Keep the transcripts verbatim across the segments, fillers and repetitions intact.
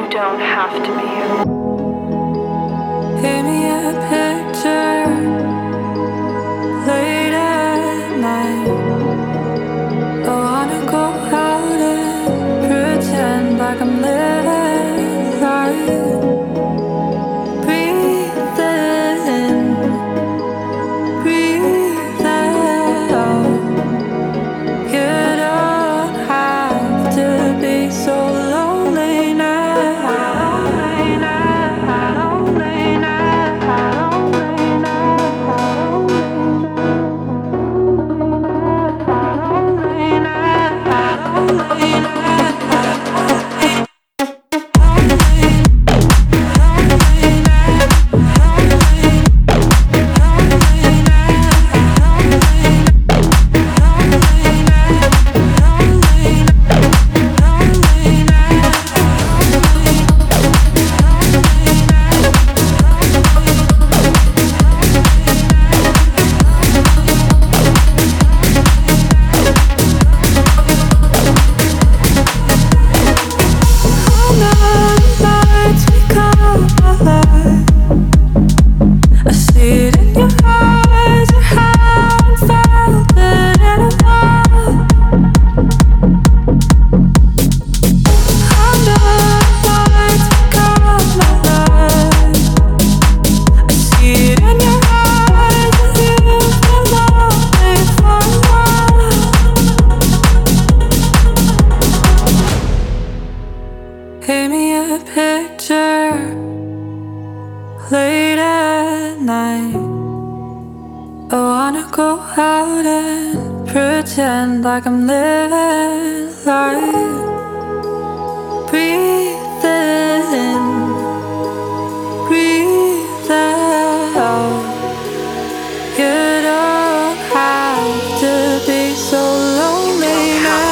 don't have to be. Give me a picture late at night. I wanna go out and pretend like I'm living life. Breathe in, breathe out. You don't have to be so lonely now. Give me a picture late at night. I wanna go out and pretend like I'm living life. Breathe in, breathe out. You don't have to be so lonely now.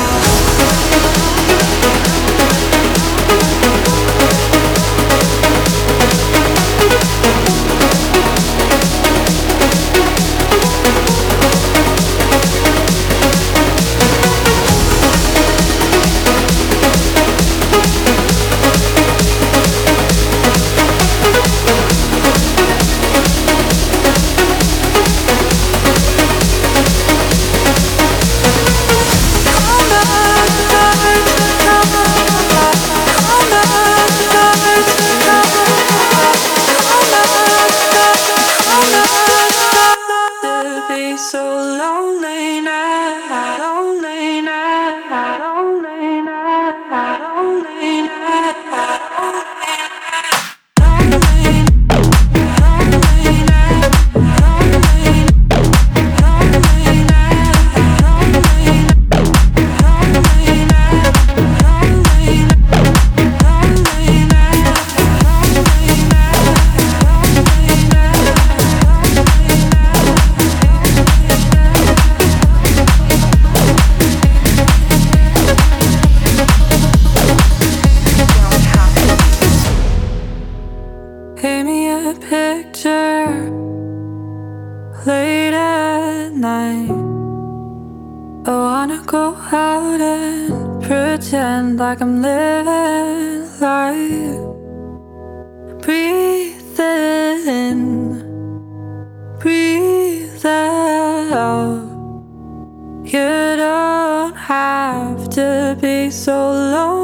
So lonely now, lonely now, lonely now, lonely now. Give me a picture late at night. I wanna go out and pretend like I'm living life. Breathe in, breathe out. You don't have to be so lonely.